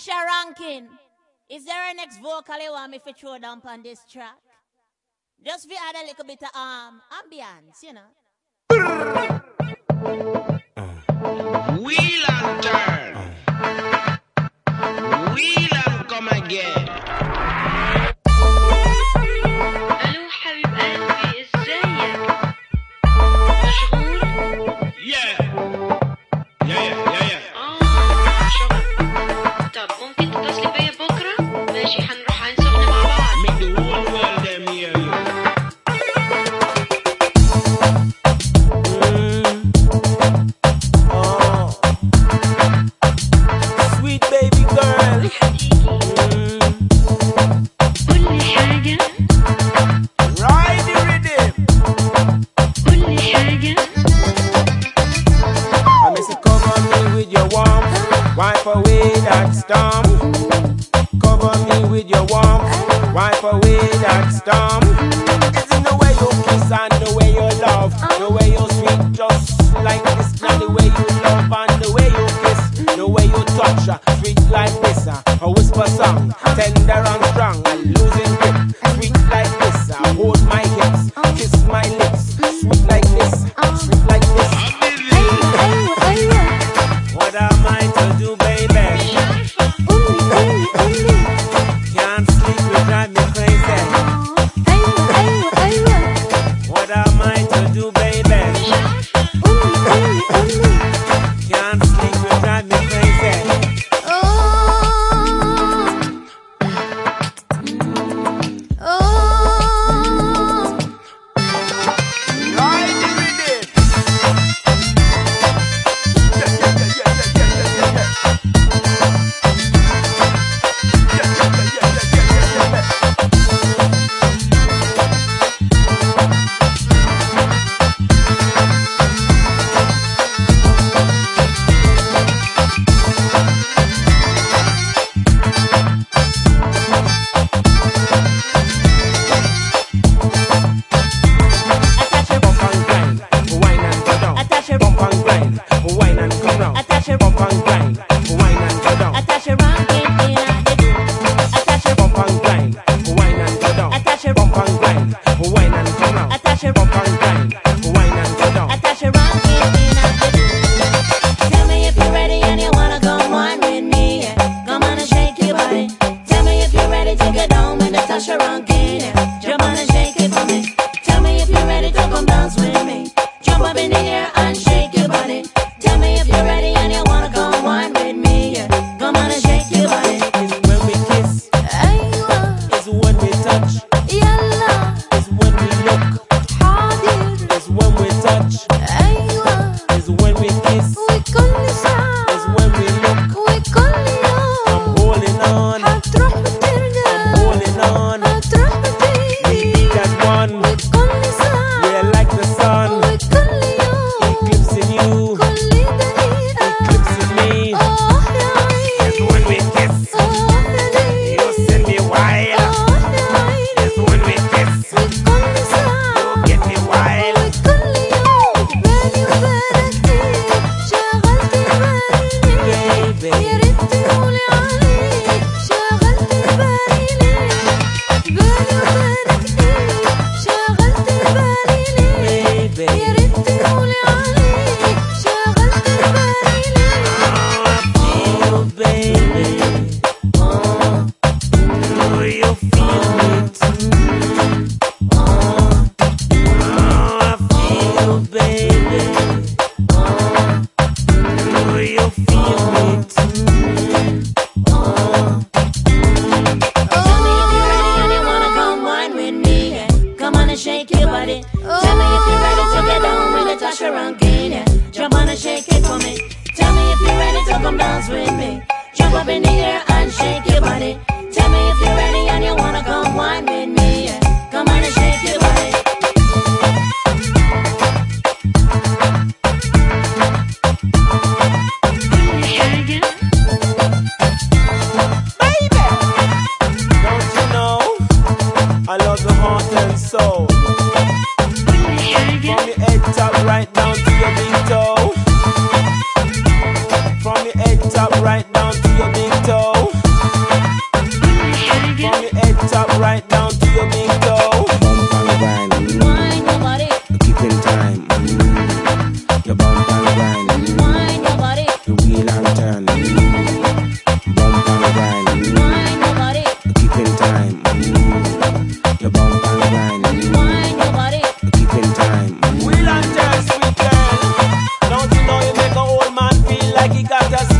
Tasha Rankin, is there a next vocal you want me to throw down on this track? Just we add a little bit of ambience, you know. Wheel and turn. Wheel and come again. الو حبيب قلبي ازيك مشغول Yeah. شغل طب ممكن تتصلي بيا بكره ماشي حنروح عين سخنة مع بعض Make the whole world them hear you. Sweet baby girl. قولي حاجة Ride the rhythm. قولي حاجة I miss you cover me with your warmth, wipe away that storm. Cover me with your warmth, wipe away that storm. It's in the way you kiss and the way you love, the way you sweet just like this. Now the way you love and the way you kiss, the way you touch, sweet like this. A whisper song, tender and strong, and losing grip. Sweet like this, hold my hips, kiss my lips. Sweet like this, sweet like this. What am I to do, baby? مش عارفة Can't sleep, you drive me crazy. What am I to do, baby? مش عارفة Can't sleep, you drive me crazy. Ride the rhythm. Bump and grind, wine and go down. Bump and grind, wine and come round. Bump and grind, wine and go down. Tasha Rankin, Bump and grind, wine and go down. Bump and grind, wine and come round. Bump and grind, wine and go down. Tasha Rankin, tell me if you're ready and you wanna come wine with me. Yeah. Come on and shake your body. Tell me if you're ready to get down with the Tasha Rankin. Yeah. Jump on and shake it for me. Tell me if you're ready to come dance with me. Jump up in the air and shake your body. Tell me if you're ready and you wanna come wine with me. Yeah. Come on and shake your body. It's when we kiss, it's when we touch, it's when we look, it's when we touch, it's when we kiss, it's when we look. I'm holding on, holding on. We beat as one, we're like the sun, eclipsing you, eclipsing me. It's when we kiss, you send me wild. It's when we kiss, you get me wild. Baby, baby. Oh, baby. Do you feel me too? I feel, baby. Do you feel me too? Tell me if you're ready and you wanna come wine with me. Yeah. Come on and shake your body. Tell me if you're ready to get down with the Tasha Rankin. Yeah. Jump on and shake it for me. Tell me if you're ready to come dance with me. Jump up in the air and shake your body. Tell me if you're ready and you wanna come wine with me. Yeah. Come on and shake your body. قولي حاجة Don't you know? I love your heart and soul. قولي حاجة From your head top right down to your big toe. From your head top right down to your big toe. Bump and grind, Wine your body, keeping time. You bump and grind, wine your body. keeping time. Will and tell, sweet girl. Don't you know you make a old man feel like he got a